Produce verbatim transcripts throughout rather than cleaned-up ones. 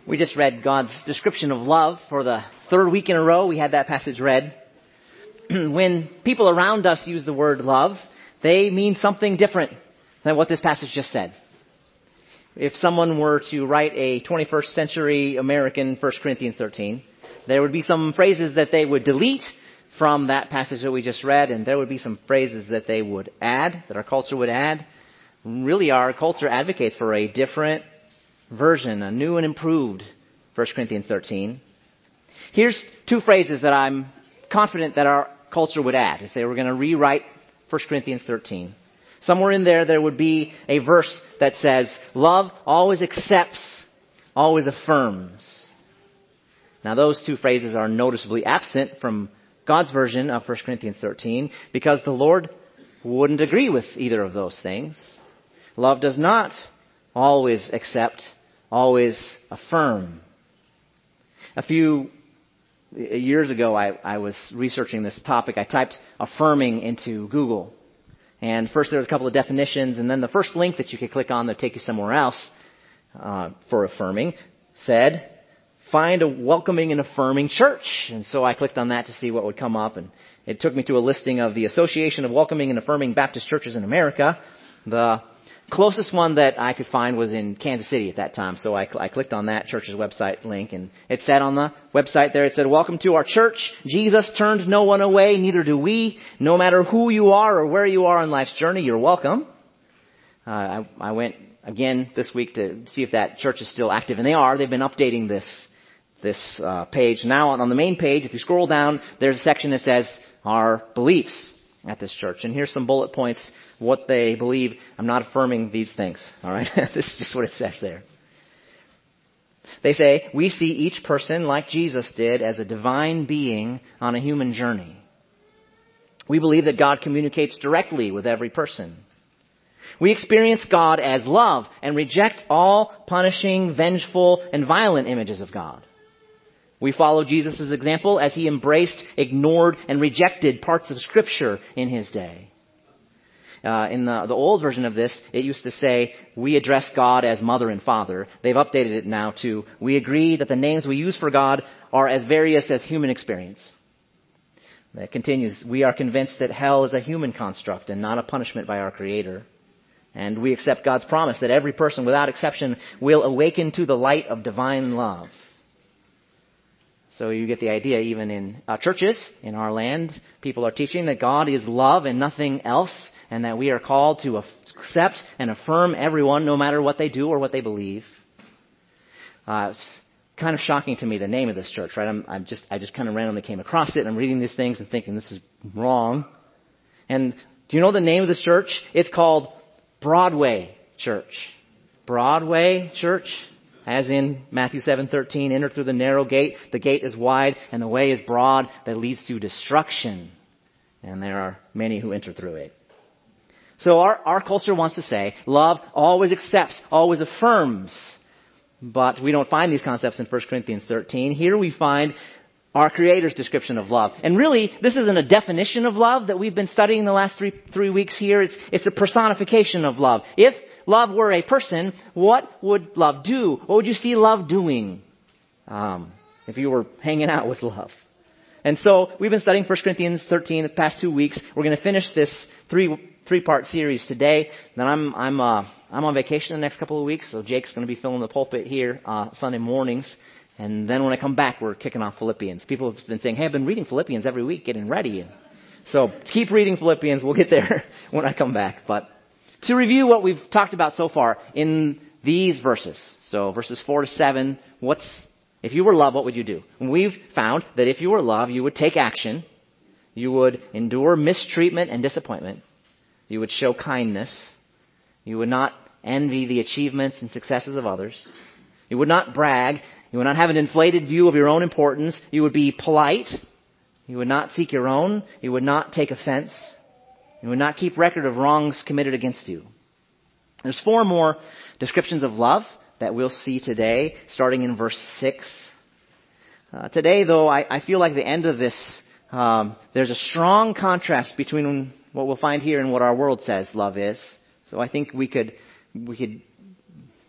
We just read God's description of love for the third week in a row. We had that passage read. When people around us use the word love, they mean something different than what this passage just said. If someone were to write a twenty-first century American First Corinthians thirteen, there would be some phrases that they would delete from that passage that we just read, and there would be some phrases that they would add, that our culture would add. Really, our culture advocates for a different version, a new and improved First Corinthians thirteen. Here's two phrases that I'm confident that our culture would add if they were going to rewrite First Corinthians thirteen. Somewhere in there, there would be a verse that says, love always accepts, always affirms. Now, those two phrases are noticeably absent from God's version of First Corinthians thirteen because the Lord wouldn't agree with either of those things. Love does not always accept, always affirm. A few years ago, I, I was researching this topic. I typed affirming into Google. And first there was a couple of definitions, and then the first link that you could click on that take you somewhere else uh, for affirming said, find a welcoming and affirming church. And so I clicked on that to see what would come up, and it took me to a listing of the Association of Welcoming and Affirming Baptist Churches in America. The closest one that I could find was in Kansas City at that time, so I, I clicked on that church's website link, and it said on the website there, it said, welcome to our church. Jesus turned no one away, neither do we. No matter who you are or where you are on life's journey, you're welcome. Uh, I, I went again this week to see if that church is still active, and they are. They've been updating this this uh, page. Now on the main page, if you scroll down, there's a section that says our beliefs at this church. And here's some bullet points, what they believe. I'm not affirming these things, all right? This is just what it says there. They say, we see each person, like Jesus did, as a divine being on a human journey. We believe that God communicates directly with every person. We experience God as love and reject all punishing, vengeful, and violent images of God. We follow Jesus' example as he embraced, ignored, and rejected parts of Scripture in his day. Uh, in the, the old version of this, it used to say, we address God as Mother and Father. They've updated it now to, we agree that the names we use for God are as various as human experience. It continues, we are convinced that hell is a human construct and not a punishment by our Creator. And we accept God's promise that every person, without exception, will awaken to the light of divine love. So you get the idea, even in uh, churches in our land, people are teaching that God is love and nothing else, and that we are called to accept and affirm everyone no matter what they do or what they believe. Uh, it's kind of shocking to me, the name of this church, right? I'm, I'm just, I just kind of randomly came across it, and I'm reading these things and thinking this is wrong. And do you know the name of this church? It's called Broadway Church. Broadway Church? As in Matthew seven thirteen, enter through the narrow gate. The gate is wide and the way is broad that leads to destruction. And there are many who enter through it. So our, our culture wants to say, love always accepts, always affirms. But we don't find these concepts in First Corinthians thirteen. Here we find our Creator's description of love. And really, this isn't a definition of love that we've been studying the last three, three weeks here. It's, it's a personification of love. If love were a person, what would love do? What would you see love doing um, if you were hanging out with love? And so we've been studying First Corinthians thirteen the past two weeks. We're going to finish this three three part series today. Then I'm I'm uh, I'm on vacation the next couple of weeks, so Jake's going to be filling the pulpit here uh, Sunday mornings. And then when I come back, we're kicking off Philippians. People have been saying, "Hey, I've been reading Philippians every week, getting ready." And so keep reading Philippians. We'll get there when I come back, but. To review what we've talked about so far in these verses. So verses four to seven, what's, if you were love, what would you do? And we've found that if you were love, you would take action. You would endure mistreatment and disappointment. You would show kindness. You would not envy the achievements and successes of others. You would not brag. You would not have an inflated view of your own importance. You would be polite. You would not seek your own. You would not take offense. You would not keep record of wrongs committed against you. There's four more descriptions of love that we'll see today, starting in verse six. Uh, today, though, I, I feel like the end of this, um, there's a strong contrast between what we'll find here and what our world says love is. So I think we could we could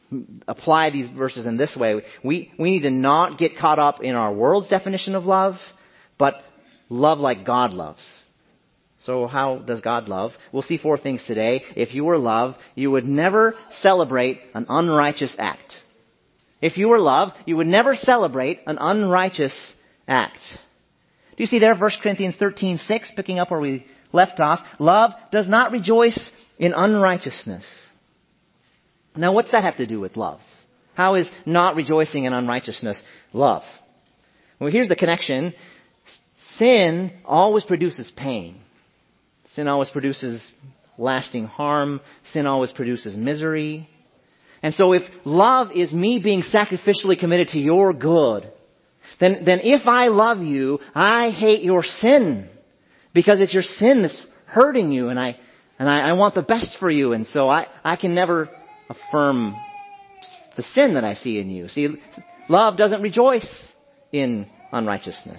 apply these verses in this way. We, we need to not get caught up in our world's definition of love, but love like God loves. So how does God love? We'll see four things today. If you were love, you would never celebrate an unrighteous act. If you were love, you would never celebrate an unrighteous act. Do you see there, First Corinthians thirteen six, picking up where we left off? Love does not rejoice in unrighteousness. Now, what's that have to do with love? How is not rejoicing in unrighteousness love? Well, here's the connection. Sin always produces pain. Sin always produces lasting harm. Sin always produces misery. And so if love is me being sacrificially committed to your good, then, then if I love you, I hate your sin. Because it's your sin that's hurting you, and I and I, I want the best for you, and so I, I can never affirm the sin that I see in you. See, love doesn't rejoice in unrighteousness.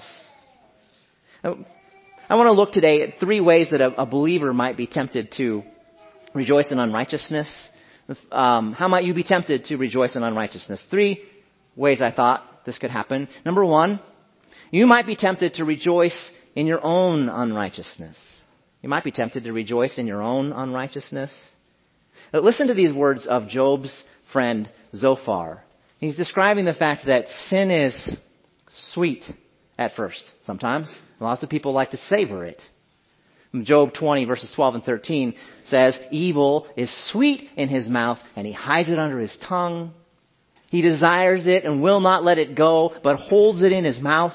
I want to look today at three ways that a, a believer might be tempted to rejoice in unrighteousness. Um, how might you be tempted to rejoice in unrighteousness? Three ways I thought this could happen. Number one, you might be tempted to rejoice in your own unrighteousness. You might be tempted to rejoice in your own unrighteousness. But listen to these words of Job's friend Zophar. He's describing the fact that sin is sweet at first. Sometimes lots of people like to savor it. Job twenty verses twelve and thirteen says, evil is sweet in his mouth and he hides it under his tongue. He desires it and will not let it go, but holds it in his mouth.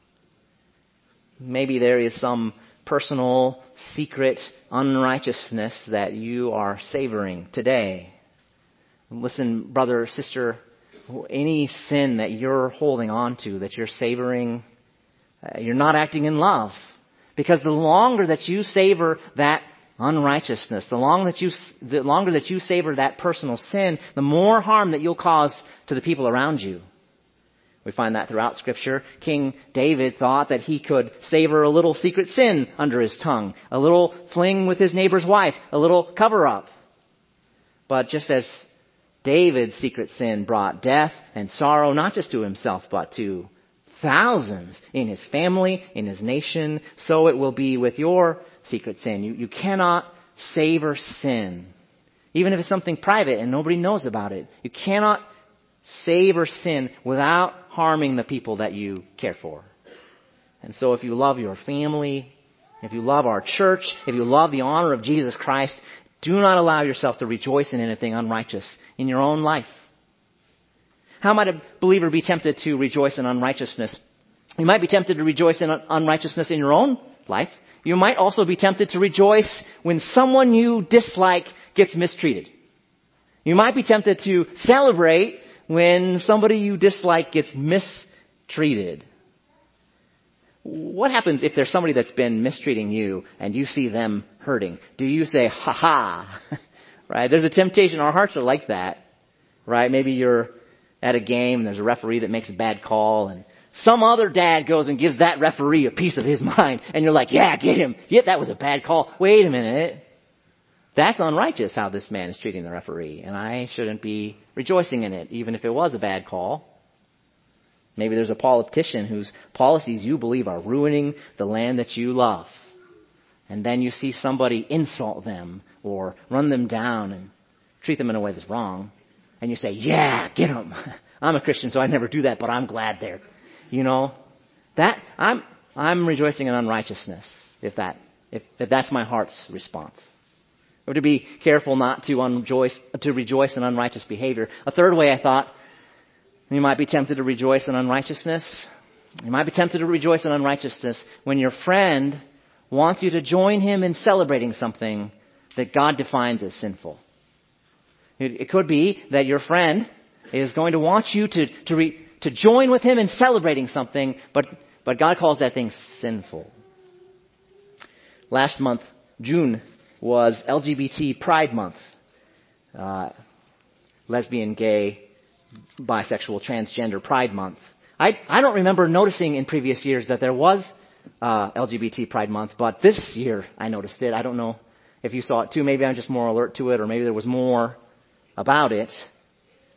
Maybe there is some personal, secret unrighteousness that you are savoring today. Listen, brother, sister, any sin that you're holding on to, that you're savoring, uh, you're not acting in love. Because the longer that you savor that unrighteousness, the longer that you, the longer that you savor that personal sin, the more harm that you'll cause to the people around you. We find that throughout Scripture. King David thought that he could savor a little secret sin under his tongue, a little fling with his neighbor's wife, a little cover-up. But just as David's secret sin brought death and sorrow, not just to himself, but to thousands in his family, in his nation, so it will be with your secret sin. You, you cannot savor sin, even if it's something private and nobody knows about it. You cannot savor sin without harming the people that you care for. And so if you love your family, if you love our church, if you love the honor of Jesus Christ, do not allow yourself to rejoice in anything unrighteous in your own life. How might a believer be tempted to rejoice in unrighteousness? You might be tempted to rejoice in unrighteousness in your own life. You might also be tempted to rejoice when someone you dislike gets mistreated. You might be tempted to celebrate when somebody you dislike gets mistreated. What happens if there's somebody that's been mistreating you and you see them hurting? Do you say, ha ha? Right? There's a temptation. Our hearts are like that. Right? Maybe you're at a game and there's a referee that makes a bad call and some other dad goes and gives that referee a piece of his mind and you're like, yeah, get him. Yeah, that was a bad call. Wait a minute. That's unrighteous how this man is treating the referee, and I shouldn't be rejoicing in it, even if it was a bad call. Maybe there's a politician whose policies you believe are ruining the land that you love. And then you see somebody insult them or run them down and treat them in a way that's wrong. And you say, yeah, get them. I'm a Christian, so I never do that, but I'm glad they're, you know. That, I'm, I'm rejoicing in unrighteousness if that, if, if that's my heart's response. Or to be careful not to unrejoice, to rejoice in unrighteous behavior. A third way I thought, you might be tempted to rejoice in unrighteousness. You might be tempted to rejoice in unrighteousness when your friend wants you to join him in celebrating something that God defines as sinful. It, it could be that your friend is going to want you to to, re, to join with him in celebrating something, but but God calls that thing sinful. Last month, June, was L G B T Pride Month. Uh, lesbian, gay, bisexual, transgender Pride Month. I, I don't remember noticing in previous years that there was uh, L G B T Pride Month, but this year I noticed it. I don't know if you saw it too. Maybe I'm just more alert to it, or maybe there was more about it.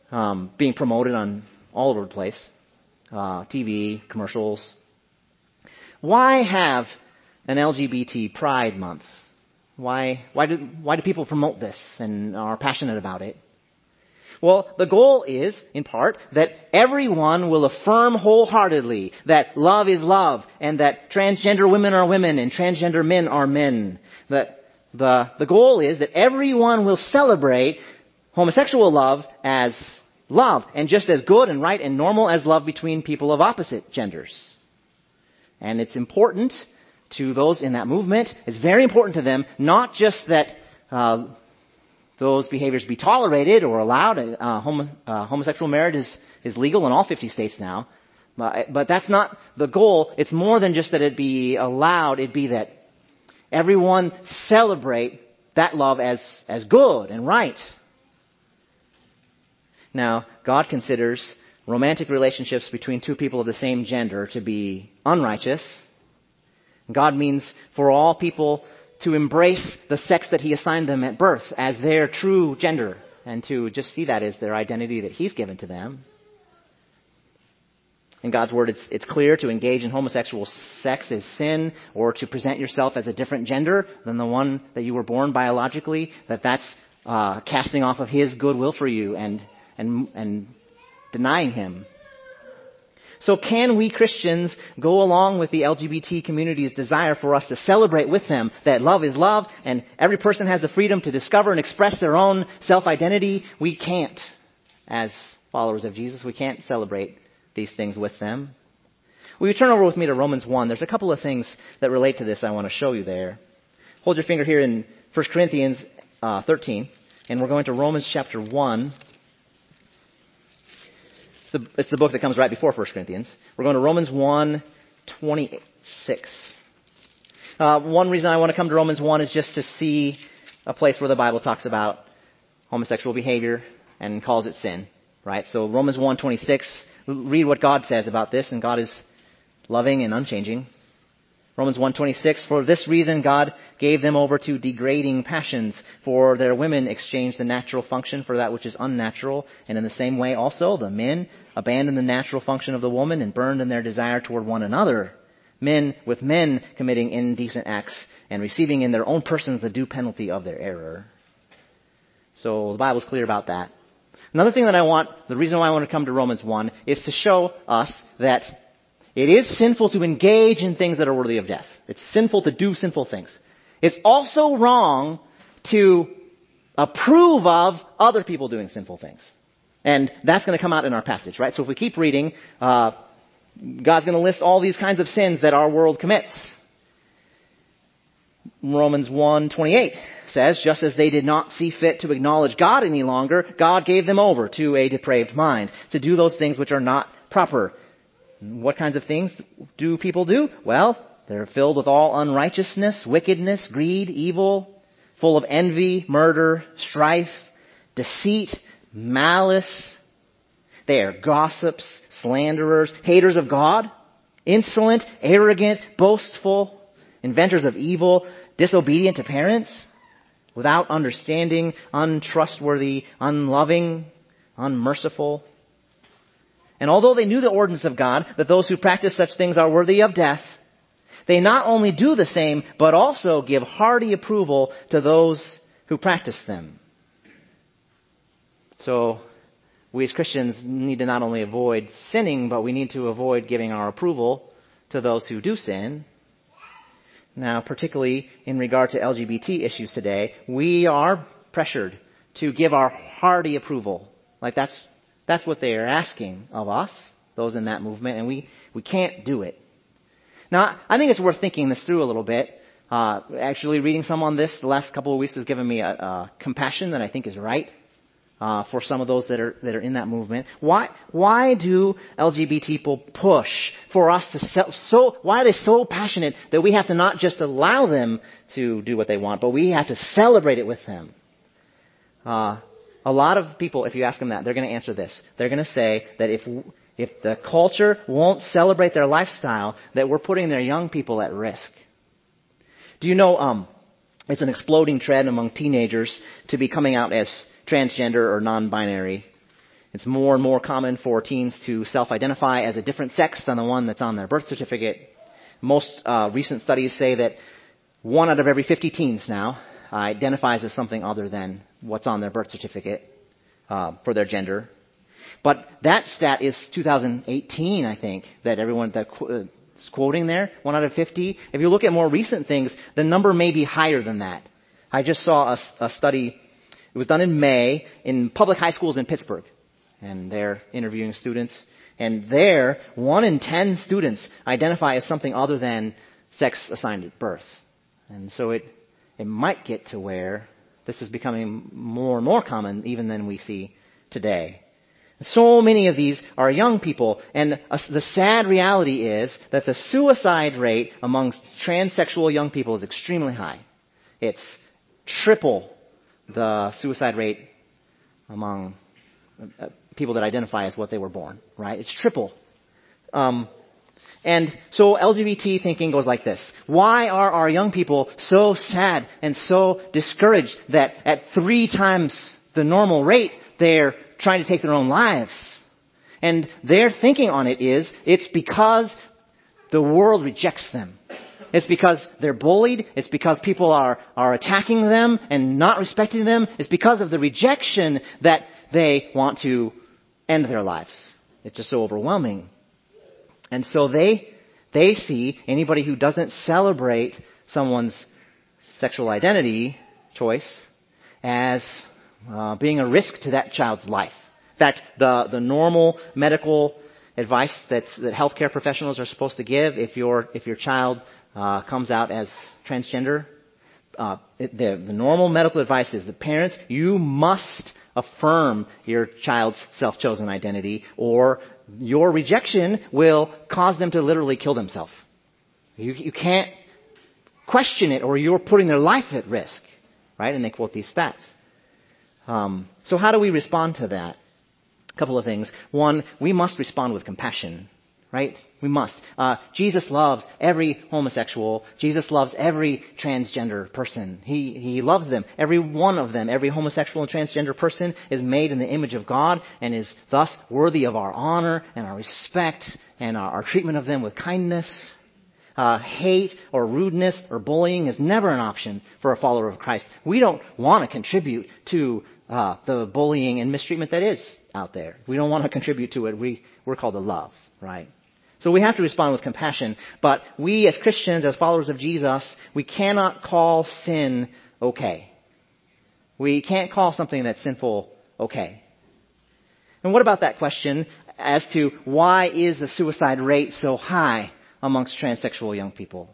um, being promoted on all over the place, uh, T V, commercials. Why have an L G B T Pride Month? Why, why do, why do people promote this and are passionate about it? Well, the goal is, in part, that everyone will affirm wholeheartedly that love is love and that transgender women are women and transgender men are men. That the, the goal is that everyone will celebrate homosexual love as love and just as good and right and normal as love between people of opposite genders. And it's important to those in that movement. It's very important to them, not just that uh, those behaviors be tolerated or allowed. Uh, homo, uh, homosexual marriage is, is legal in all fifty states now. But, but that's not the goal. It's more than just that it be allowed. It'd be that everyone celebrate that love as, as good and right. Now, God considers romantic relationships between two people of the same gender to be unrighteous. God means for all people to embrace the sex that He assigned them at birth as their true gender and to just see that as their identity that He's given to them. In God's Word, it's, it's clear to engage in homosexual sex is sin, or to present yourself as a different gender than the one that you were born biologically, that that's uh, casting off of His goodwill for you and and and denying Him. So can we Christians go along with the L G B T community's desire for us to celebrate with them that love is love and every person has the freedom to discover and express their own self-identity? We can't. As followers of Jesus, we can't celebrate these things with them. Will you turn over with me to Romans one? There's a couple of things that relate to this I want to show you there. Hold your finger here in First Corinthians uh, thirteen, and we're going to Romans chapter one. The, it's the book that comes right before First Corinthians. We're going to Romans one twenty-six. Uh, one reason I want to come to Romans one is just to see a place where the Bible talks about homosexual behavior and calls it sin. Right? So Romans one twenty-six, read what God says about this, and God is loving and unchanging. Romans one twenty-six, for this reason God gave them over to degrading passions, for their women exchanged the natural function for that which is unnatural, and in the same way also the men abandoned the natural function of the woman and burned in their desire toward one another, men with men committing indecent acts and receiving in their own persons the due penalty of their error. So the Bible's clear about that. Another thing that I want, the reason why I want to come to Romans one, is to show us that it is sinful to engage in things that are worthy of death. It's sinful to do sinful things. It's also wrong to approve of other people doing sinful things. And that's going to come out in our passage, right? So if we keep reading, uh, God's going to list all these kinds of sins that our world commits. Romans one twenty-eight says, just as they did not see fit to acknowledge God any longer, God gave them over to a depraved mind to do those things which are not proper. What kinds of things do people do? Well, they're filled with all unrighteousness, wickedness, greed, evil, full of envy, murder, strife, deceit, malice. They are gossips, slanderers, haters of God, insolent, arrogant, boastful, inventors of evil, disobedient to parents, without understanding, untrustworthy, unloving, unmerciful. And although they knew the ordinance of God, that those who practice such things are worthy of death, they not only do the same, but also give hearty approval to those who practice them. So, we as Christians need to not only avoid sinning, but we need to avoid giving our approval to those who do sin. Now, particularly in regard to L G B T issues today, we are pressured to give our hearty approval. Like that's that's what they are asking of us, those in that movement, and we, we can't do it. Now, I think it's worth thinking this through a little bit. Uh, actually, reading some on this the last couple of weeks has given me a, a compassion that I think is right uh, for some of those that are that are in that movement. Why why do L G B T people push for us to so, so? Why are they so passionate that we have to not just allow them to do what they want, but we have to celebrate it with them? Uh, a lot of people, if you ask them that, they're going to answer this. They're going to say that if if the culture won't celebrate their lifestyle, that we're putting their young people at risk. Do you know um, it's an exploding trend among teenagers to be coming out as transgender or non-binary? It's more and more common for teens to self-identify as a different sex than the one that's on their birth certificate. Most uh, recent studies say that one out of every fifty teens now uh, identifies as something other than what's on their birth certificate uh, for their gender. But that stat is two thousand eighteen, I think, that everyone that qu- is quoting there, one out of fifty. If you look at more recent things, the number may be higher than that. I just saw a, a study, it was done in May, in public high schools in Pittsburgh. And they're interviewing students. And there, one in ten students identify as something other than sex assigned at birth. And so it, it might get to where this is becoming more and more common even than we see today. So many of these are young people, and the sad reality is that the suicide rate amongst transsexual young people is extremely high. It's triple the suicide rate among people that identify as what they were born, right? It's triple. Um, and so L G B T thinking goes like this. Why are our young people so sad and so discouraged that at three times the normal rate they're trying to take their own lives? And their thinking on it is, it's because the world rejects them. It's because they're bullied. It's because people are, are attacking them and not respecting them. It's because of the rejection that they want to end their lives. It's just so overwhelming. And so they, they see anybody who doesn't celebrate someone's sexual identity choice as Uh, being a risk to that child's life. In fact, the, the normal medical advice that's, that healthcare professionals are supposed to give if your if your child uh, comes out as transgender, uh, it, the, the normal medical advice is that parents, you must affirm your child's self-chosen identity, or your rejection will cause them to literally kill themselves. You, you can't question it, or you're putting their life at risk, right? And they quote these stats. Um, so how do we respond to that? A couple of things. One, we must respond with compassion, right? We must. Uh, Jesus loves every homosexual. Jesus loves every transgender person. He, he loves them. Every one of them, every homosexual and transgender person is made in the image of God and is thus worthy of our honor and our respect and our, our treatment of them with kindness. Uh, hate or rudeness or bullying is never an option for a follower of Christ. We don't want to contribute to uh, the bullying and mistreatment that is out there. We don't want to contribute to it. We, we're called to love, right? So we have to respond with compassion. But we as Christians, as followers of Jesus, we cannot call sin okay. We can't call something that's sinful okay. And what about that question as to why is the suicide rate so high amongst transsexual young people?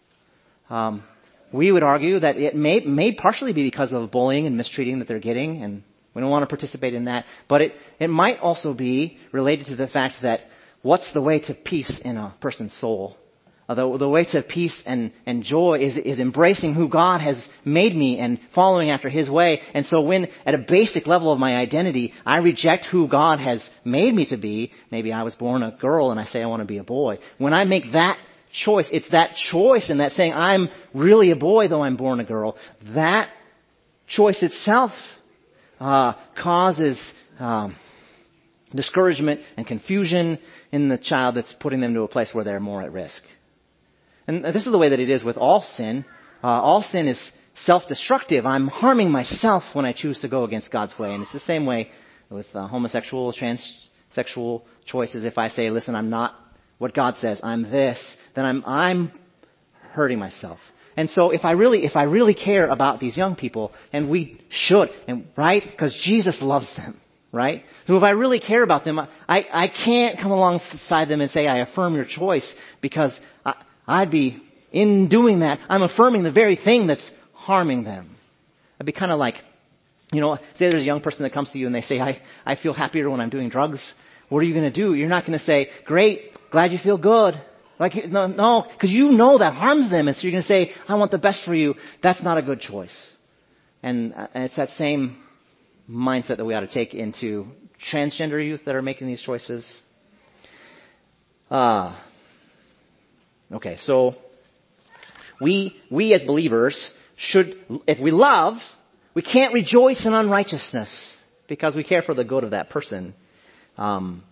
Um, we would argue that it may, may partially be because of bullying and mistreating that they're getting, and we don't want to participate in that. But it, it might also be related to the fact that what's the way to peace in a person's soul? Uh, the, the way to peace and, and joy is, is embracing who God has made me and following after His way. And so when, at a basic level of my identity, I reject who God has made me to be, maybe I was born a girl and I say I want to be a boy. When I make that choice, it's that choice and that saying I'm really a boy though I'm born a girl, that choice itself uh, causes um, discouragement and confusion in the child that's putting them to a place where they're more at risk. And this is the way that it is with all sin. Uh, all sin is self-destructive. I'm harming myself when I choose to go against God's way. And it's the same way with uh, homosexual, transsexual choices. If I say, listen, I'm not what God says, I'm this, then I'm I'm hurting myself. And so if I really if I really care about these young people, and we should, and right? Because Jesus loves them, right? So if I really care about them, I, I can't come alongside them and say, I affirm your choice, because I, I'd be, in doing that, I'm affirming the very thing that's harming them. I'd be kind of like, you know, say there's a young person that comes to you and they say, I, I feel happier when I'm doing drugs. What are you going to do? You're not going to say, great, glad you feel good. Like, no, no, because you know that harms them. And so you're going to say, I want the best for you. That's not a good choice. And, uh, and it's that same mindset that we ought to take into transgender youth that are making these choices. Uh, okay, so we, we as believers should, if we love, we can't rejoice in unrighteousness because we care for the good of that person. Um,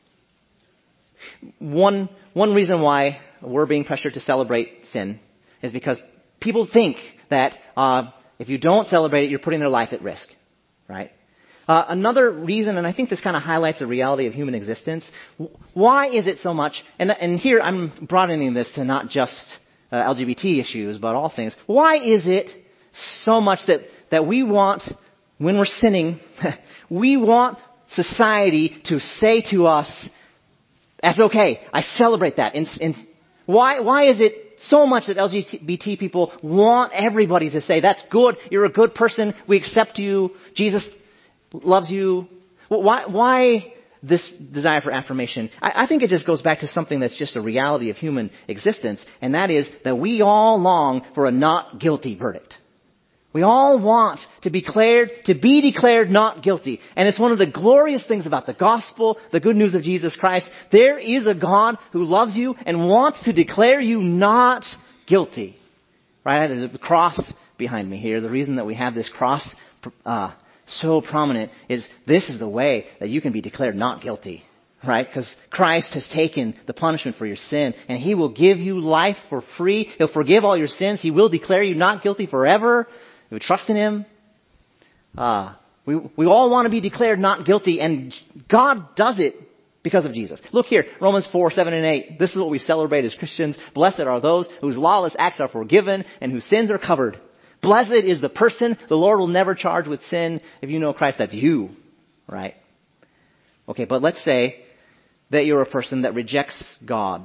one, one reason why we're being pressured to celebrate sin is because people think that uh, if you don't celebrate it, you're putting their life at risk, right? Uh, another reason, and I think this kind of highlights the reality of human existence, why is it so much, and, and here I'm broadening this to not just uh, L G B T issues, but all things. Why is it so much that, that we want, when we're sinning, we want society to say to us, that's okay, I celebrate that. And, and why, why is it so much that L G B T people want everybody to say, that's good, you're a good person, we accept you, Jesus loves you? Why, why this desire for affirmation? I, I think it just goes back to something that's just a reality of human existence, and that is that we all long for a not guilty verdict. We all want to be declared, to be declared not guilty. And it's one of the glorious things about the gospel, the good news of Jesus Christ. There is a God who loves you and wants to declare you not guilty. Right? There's a cross behind me here. The reason that we have this cross uh, so prominent is this is the way that you can be declared not guilty. Right? Because Christ has taken the punishment for your sin, and He will give you life for free. He'll forgive all your sins. He will declare you not guilty forever. You would trust in Him. Uh, we, we all want to be declared not guilty, and God does it because of Jesus. Look here, Romans four, seven and eight. This is what we celebrate as Christians. Blessed are those whose lawless acts are forgiven and whose sins are covered. Blessed is the person the Lord will never charge with sin. If you know Christ, that's you. Right? Okay, but let's say that you're a person that rejects God.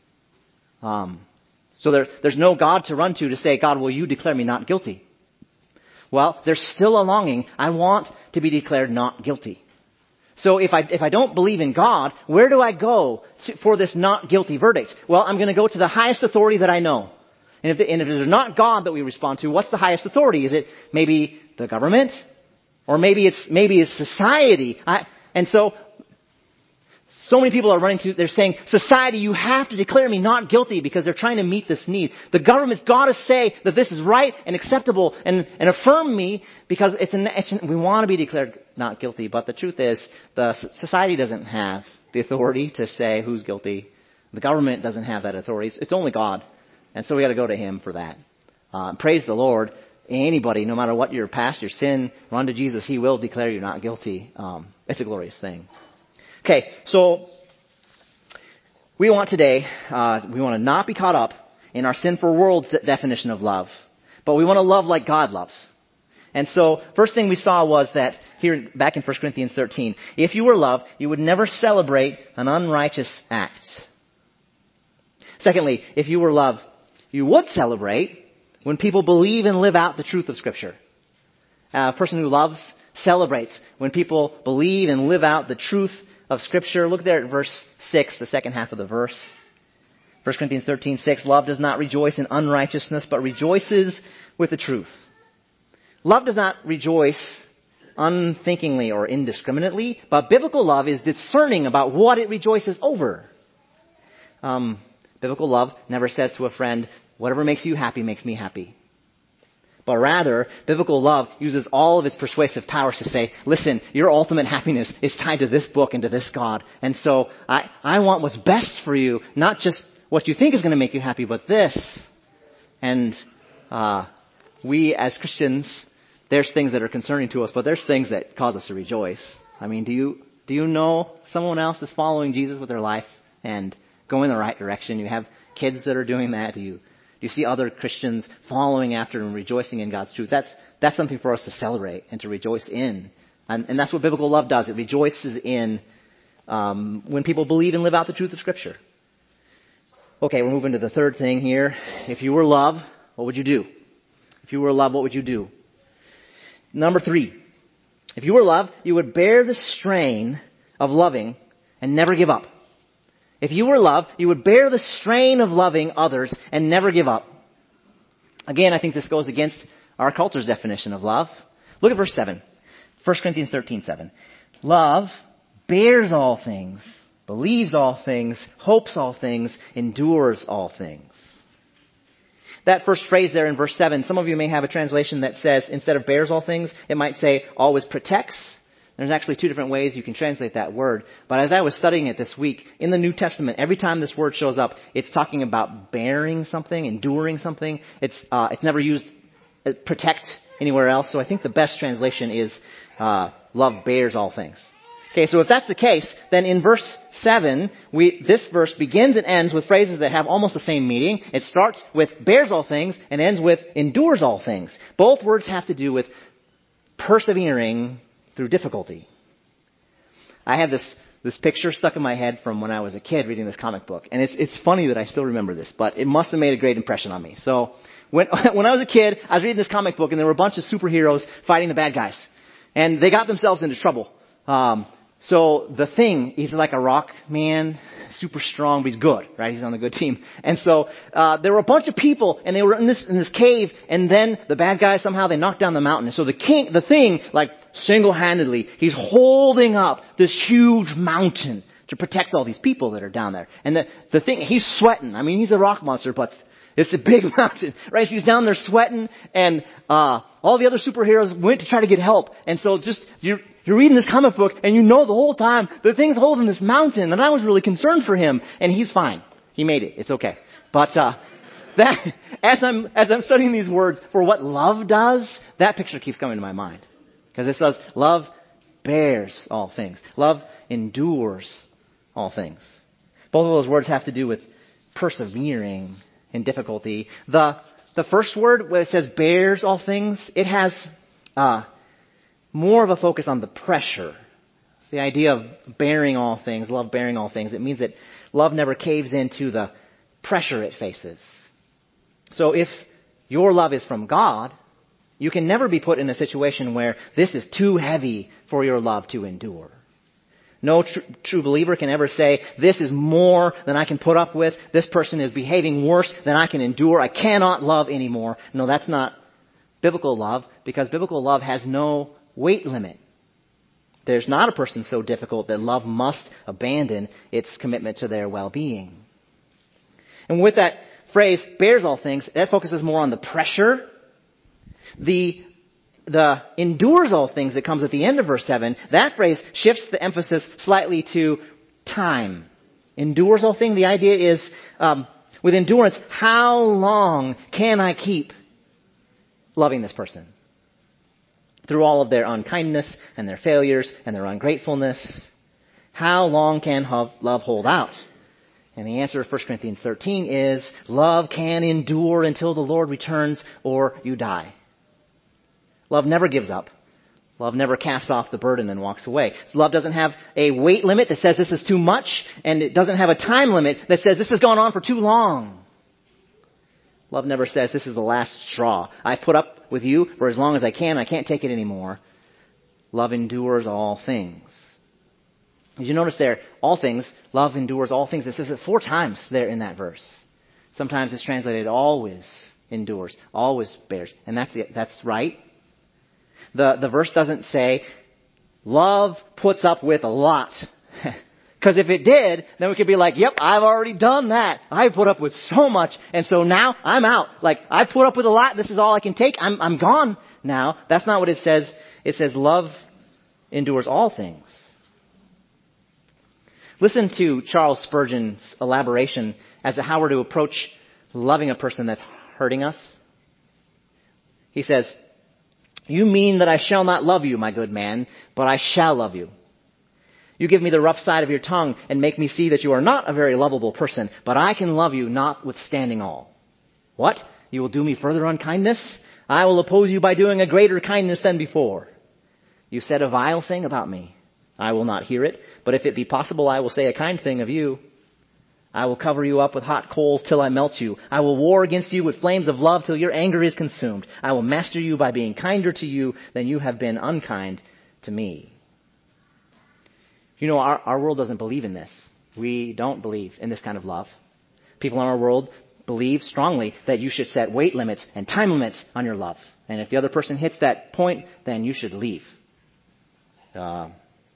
Um, so there, there's no God to run to to say, God, will you declare me not guilty? Well, there's still a longing. I want to be declared not guilty. So if I if I don't believe in God, where do I go to, for this not guilty verdict? Well, I'm going to go to the highest authority that I know. And if, the, and if there's not God that we respond to, what's the highest authority? Is it maybe the government? Or maybe it's maybe it's society? I, and so, so many people are running to, they're saying, society, you have to declare me not guilty because they're trying to meet this need. The government's got to say that this is right and acceptable and, and affirm me because it's, an, it's an, we want to be declared not guilty. But the truth is, the society doesn't have the authority to say who's guilty. The government doesn't have that authority. It's, it's only God. And so we got to go to Him for that. Uh, praise the Lord. Anybody, no matter what your past, your sin, run to Jesus. He will declare you not guilty. Um, it's a glorious thing. Okay, so we want today, uh, we want to not be caught up in our sinful world's definition of love, but we want to love like God loves. And so, first thing we saw was that here, back in First Corinthians thirteen, if you were loved, you would never celebrate an unrighteous act. Secondly, if you were loved, you would celebrate when people believe and live out the truth of Scripture. A person who loves celebrates when people believe and live out the truth of Scripture. Look there at verse six, the second half of the verse. First Corinthians thirteen, six, love does not rejoice in unrighteousness, but rejoices with the truth. Love does not rejoice unthinkingly or indiscriminately, but biblical love is discerning about what it rejoices over. Um, biblical love never says to a friend, whatever makes you happy makes me happy. But rather, biblical love uses all of its persuasive powers to say, listen, your ultimate happiness is tied to this book and to this God. And so I, I want what's best for you, not just what you think is going to make you happy, but this. And uh, we as Christians, there's things that are concerning to us, but there's things that cause us to rejoice. I mean, do you do you know someone else is following Jesus with their life and going in the right direction? You have kids that are doing that. Do you Do you see other Christians following after and rejoicing in God's truth? That's that's something for us to celebrate and to rejoice in. And, and that's what biblical love does. It rejoices in um, when people believe and live out the truth of Scripture. Okay, we're moving to the third thing here. If you were loved, what would you do? If you were loved, what would you do? Number three. If you were loved, you would bear the strain of loving and never give up. If you were loved, you would bear the strain of loving others and never give up. Again, I think this goes against our culture's definition of love. Look at verse seven. First Corinthians thirteen, seven. Love bears all things, believes all things, hopes all things, endures all things. That first phrase there in verse seven, some of you may have a translation that says, instead of bears all things, it might say always protects. There's actually two different ways you can translate that word. But as I was studying it this week, in the New Testament, every time this word shows up, it's talking about bearing something, enduring something. It's uh, it's never used uh, protect anywhere else. So I think the best translation is uh, love bears all things. Okay, so if that's the case, then in verse seven, we this verse begins and ends with phrases that have almost the same meaning. It starts with bears all things and ends with endures all things. Both words have to do with persevering through difficulty. I have this this picture stuck in my head from when I was a kid reading this comic book. And it's it's funny that I still remember this, but it must have made a great impression on me. So when when I was a kid, I was reading this comic book and there were a bunch of superheroes fighting the bad guys. And they got themselves into trouble. Um, so the Thing, he's like a rock man, super strong, but he's good, right? He's on the good team. And so uh, there were a bunch of people, and they were in this in this cave, and then the bad guys somehow they knocked down the mountain. And so the king, the Thing, like single-handedly, he's holding up this huge mountain to protect all these people that are down there. And the the Thing, he's sweating. I mean, he's a rock monster, but it's a big mountain, right? So he's down there sweating, and uh all the other superheroes went to try to get help. And so just you're you're reading this comic book, and you know the whole time the Thing's holding this mountain, and I was really concerned for him, and he's fine. He made it. It's okay. But uh that as I'm as I'm studying these words for what love does, that picture keeps coming to my mind. Because it says love bears all things. Love endures all things. Both of those words have to do with persevering in difficulty. The the first word, where it says bears all things, it has uh, more of a focus on the pressure. The idea of bearing all things, love bearing all things, it means that love never caves into the pressure it faces. So if your love is from God, you can never be put in a situation where this is too heavy for your love to endure. No tr- true believer can ever say, this is more than I can put up with. This person is behaving worse than I can endure. I cannot love anymore. No, that's not biblical love, because biblical love has no weight limit. There's not a person so difficult that love must abandon its commitment to their well-being. And with that phrase, bears all things, that focuses more on the pressure. The The endures all things that comes at the end of verse seven, that phrase shifts the emphasis slightly to time. Endures all things, the idea is, um, with endurance, how long can I keep loving this person? Through all of their unkindness and their failures and their ungratefulness, how long can love hold out? And the answer of First Corinthians thirteen is, love can endure until the Lord returns or you die. Love never gives up. Love never casts off the burden and walks away. So love doesn't have a weight limit that says this is too much, and it doesn't have a time limit that says this has gone on for too long. Love never says this is the last straw. I've put up with you for as long as I can. I can't take it anymore. Love endures all things. Did you notice there, all things, love endures all things. It says it four times there in that verse. Sometimes it's translated always endures, always bears. And that's the, that's right. The, the verse doesn't say, love puts up with a lot. Because if it did, then we could be like, yep, I've already done that. I put up with so much, and so now I'm out. Like, I put up with a lot, this is all I can take, I'm, I'm gone now. That's not what it says. It says love endures all things. Listen to Charles Spurgeon's elaboration as to how we're to approach loving a person that's hurting us. He says, you mean that I shall not love you, my good man, but I shall love you. You give me the rough side of your tongue and make me see that you are not a very lovable person, but I can love you notwithstanding all. What? You will do me further unkindness? I will oppose you by doing a greater kindness than before. You said a vile thing about me. I will not hear it, but if it be possible, I will say a kind thing of you. I will cover you up with hot coals till I melt you. I will war against you with flames of love till your anger is consumed. I will master you by being kinder to you than you have been unkind to me. You know, our, our world doesn't believe in this. We don't believe in this kind of love. People in our world believe strongly that you should set weight limits and time limits on your love. And if the other person hits that point, then you should leave. Uh,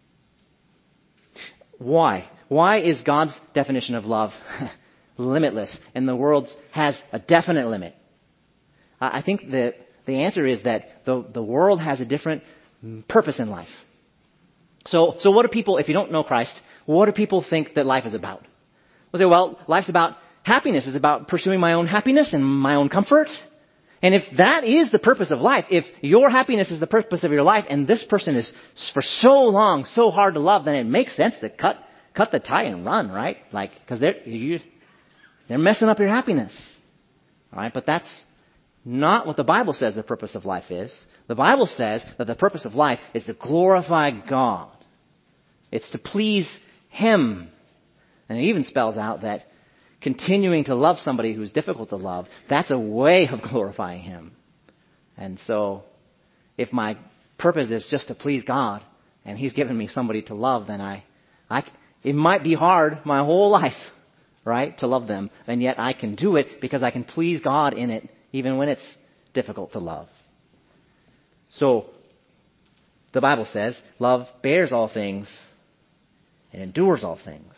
why? Why is God's definition of love limitless and the world's has a definite limit? I think that the answer is that the, the world has a different purpose in life. So, so what do people, if you don't know Christ, what do people think that life is about? Well, say, well, life's about happiness. It's about pursuing my own happiness and my own comfort. And if that is the purpose of life, if your happiness is the purpose of your life, and this person is for so long, so hard to love, then it makes sense to cut, cut the tie and run, right? Like, cause they're, you, they're messing up your happiness. All right. But that's not what the Bible says the purpose of life is. The Bible says that the purpose of life is to glorify God. It's to please Him. And it even spells out that continuing to love somebody who's difficult to love, that's a way of glorifying Him. And so, if my purpose is just to please God, and He's given me somebody to love, then I, I, it might be hard my whole life, right, to love them. And yet I can do it because I can please God in it, even when it's difficult to love. So, the Bible says, love bears all things and endures all things.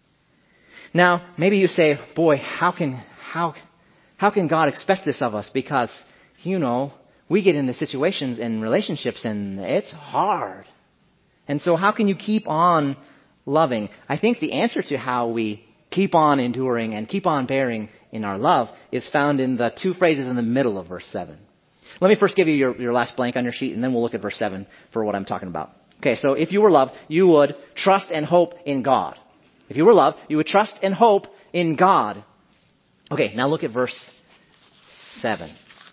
Now, maybe you say, boy, how can, how, how can God expect this of us? Because, you know, we get into situations and relationships and it's hard. And so how can you keep on loving? I think the answer to how we keep on enduring and keep on bearing in our love is found in the two phrases in the middle of verse seven. Let me first give you your, your last blank on your sheet, and then we'll look at verse seven for what I'm talking about. Okay, so if you were loved, you would trust and hope in God. If you were loved, you would trust and hope in God. Okay, now look at verse seven.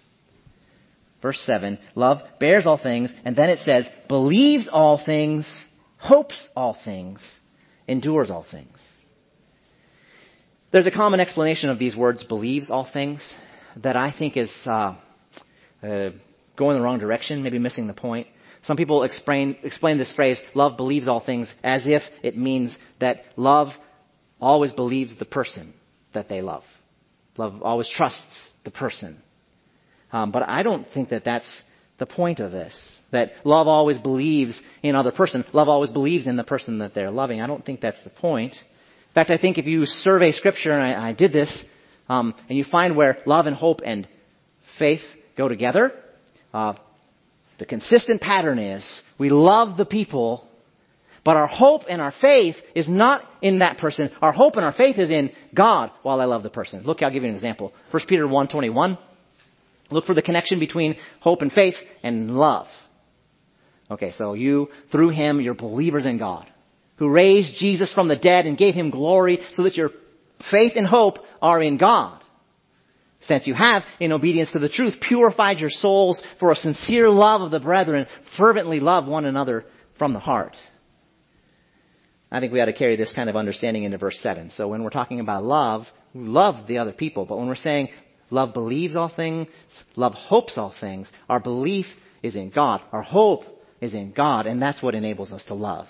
Verse seven, love bears all things, and then it says, believes all things, hopes all things, endures all things. There's a common explanation of these words, believes all things, that I think is uh, uh, going the wrong direction, maybe missing the point. Some people explain, explain this phrase, love believes all things, as if it means that love always believes the person that they love. Love always trusts the person. Um, but I don't think that that's the point of this. That love always believes in another person. Love always believes in the person that they're loving. I don't think that's the point. In fact, I think if you survey Scripture, and I, I did this, um, and you find where love and hope and faith go together, uh, the consistent pattern is we love the people, but our hope and our faith is not in that person. Our hope and our faith is in God while I love the person. Look, I'll give you an example. First Peter one twenty-one. Look for the connection between hope and faith and love. Okay, so you, through Him, you're believers in God, who raised Jesus from the dead and gave Him glory so that your faith and hope are in God. Since you have, in obedience to the truth, purified your souls for a sincere love of the brethren, fervently love one another from the heart. I think we ought to carry this kind of understanding into verse seven. So when we're talking about love, we love the other people. But when we're saying love believes all things, love hopes all things, our belief is in God. Our hope is in God, and that's what enables us to love.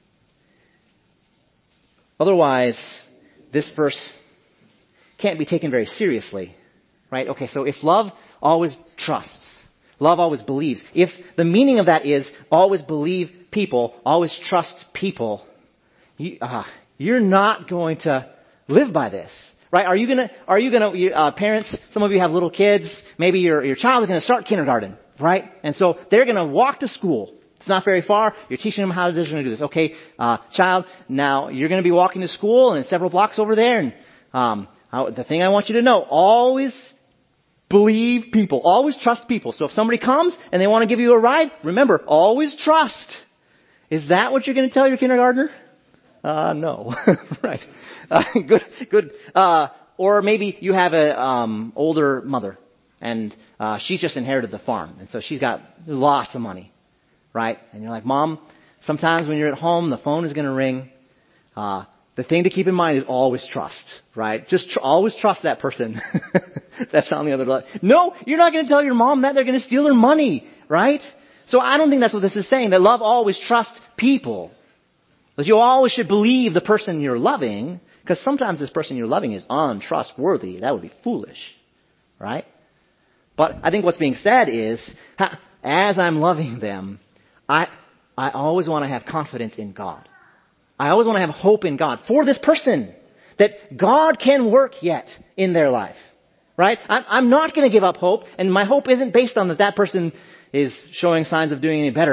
Otherwise, this verse can't be taken very seriously. Right? Okay, so if love always trusts, love always believes, if the meaning of that is always believe people, always trust people, you, uh, you're not going to live by this. Right? Are you gonna, are you gonna, uh, parents, some of you have little kids, maybe your, your child is gonna start kindergarten, right? And so they're gonna walk to school. It's not very far. You're teaching them how they're gonna do this. Okay, uh, child, now you're gonna be walking to school and it's several blocks over there, and, um, I, the thing I want you to know, always believe people. Always trust people. So if somebody comes and they want to give you a ride, remember, always trust. Is that what you're going to tell your kindergartner? Uh, no. Right. Uh, good, good. Uh, or maybe you have a, um, older mother and, uh, she's just inherited the farm. And so she's got lots of money. Right? And you're like, Mom, sometimes when you're at home, the phone is going to ring. Uh, The thing to keep in mind is always trust, right? Just tr- always trust that person. That's on the other line. No, you're not going to tell your mom that. They're going to steal her money, right? So I don't think that's what this is saying, that love always trusts people. That you always should believe the person you're loving, because sometimes this person you're loving is untrustworthy. That would be foolish, right? But I think what's being said is, as I'm loving them, I, I always want to have confidence in God. I always want to have hope in God for this person, that God can work yet in their life, right? I'm not going to give up hope, and my hope isn't based on that that person is showing signs of doing any better.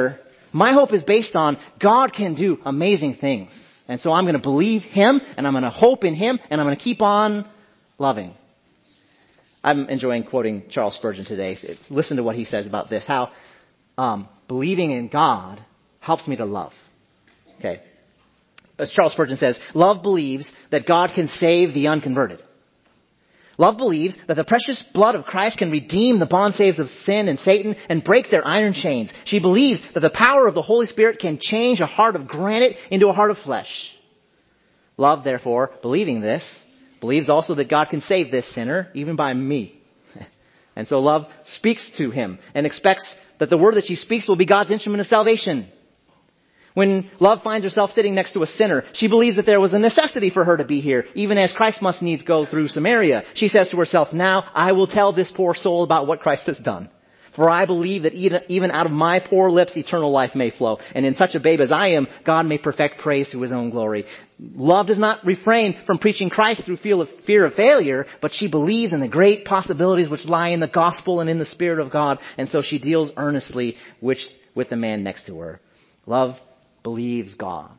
My hope is based on God can do amazing things. And so I'm going to believe him, and I'm going to hope in him, and I'm going to keep on loving. I'm enjoying quoting Charles Spurgeon today. Listen to what he says about this, how um, believing in God helps me to love. Okay. As Charles Spurgeon says, love believes that God can save the unconverted. Love believes that the precious blood of Christ can redeem the bondslaves of sin and Satan and break their iron chains. She believes that the power of the Holy Spirit can change a heart of granite into a heart of flesh. Love, therefore, believing this, believes also that God can save this sinner, even by me. And so love speaks to him and expects that the word that she speaks will be God's instrument of salvation. When love finds herself sitting next to a sinner, she believes that there was a necessity for her to be here, even as Christ must needs go through Samaria. She says to herself, now I will tell this poor soul about what Christ has done. For I believe that even out of my poor lips eternal life may flow. And in such a babe as I am, God may perfect praise to his own glory. Love does not refrain from preaching Christ through fear of failure, but she believes in the great possibilities which lie in the gospel and in the Spirit of God. And so she deals earnestly with, with the man next to her. Love believes God.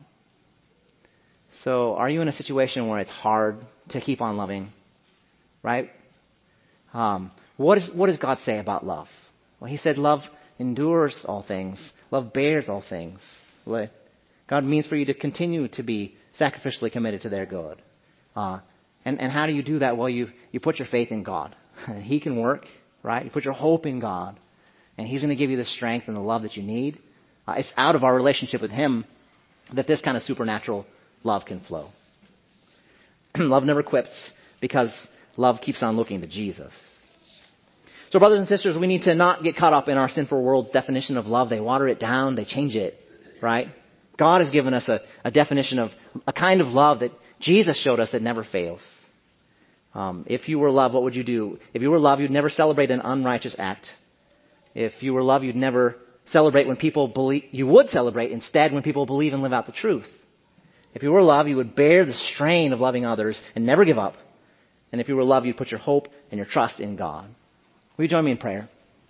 So are you in a situation where it's hard to keep on loving? Right? Um, what, is, what does God say about love? Well, he said love endures all things. Love bears all things. God means for you to continue to be sacrificially committed to their good. Uh, and, and how do you do that? Well, you, you put your faith in God. He can work, right? You put your hope in God. And he's going to give you the strength and the love that you need. Uh, it's out of our relationship with him that this kind of supernatural love can flow. Love never quits because love keeps on looking to Jesus. So brothers and sisters, we need to not get caught up in our sinful world's definition of love. They water it down. They change it, right? God has given us a, a definition of a kind of love that Jesus showed us that never fails. Um, if you were loved, what would you do? If you were loved, you'd never celebrate an unrighteous act. If you were loved, you'd never celebrate when people believe, you would celebrate instead when people believe and live out the truth. If you were loved, you would bear the strain of loving others and never give up. And if you were loved, you'd put your hope and your trust in God. Will you join me in prayer?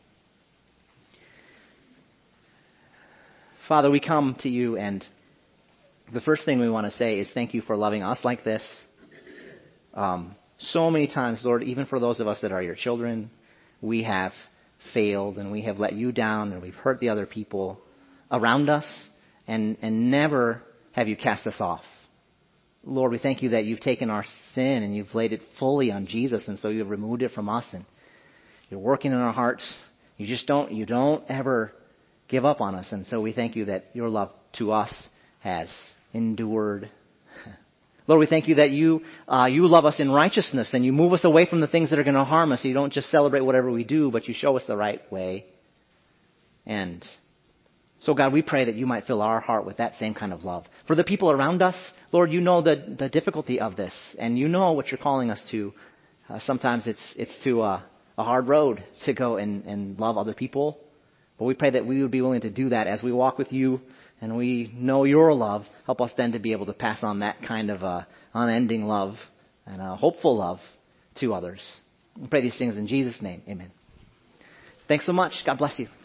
Father, we come to you, and the first thing we want to say is thank you for loving us like this. Um, so many times, Lord, even for those of us that are your children, we have failed and we have let you down and we've hurt the other people around us, and, and never have you cast us off. Lord, we thank you that you've taken our sin and you've laid it fully on Jesus, and so you've removed it from us, and you're working in our hearts. You just don't, you don't ever give up on us. And so we thank you that your love to us has endured. Lord, we thank you that you uh, you love us in righteousness, and you move us away from the things that are going to harm us. You don't just celebrate whatever we do, but you show us the right way. And so, God, we pray that you might fill our heart with that same kind of love. For the people around us, Lord, you know the, the difficulty of this, and you know what you're calling us to. Uh, sometimes it's it's to uh, a hard road to go and, and love other people. But we pray that we would be willing to do that as we walk with you and we know your love. Help us then to be able to pass on that kind of uh, unending love and a hopeful love to others. We pray these things in Jesus' name. Amen. Thanks so much. God bless you.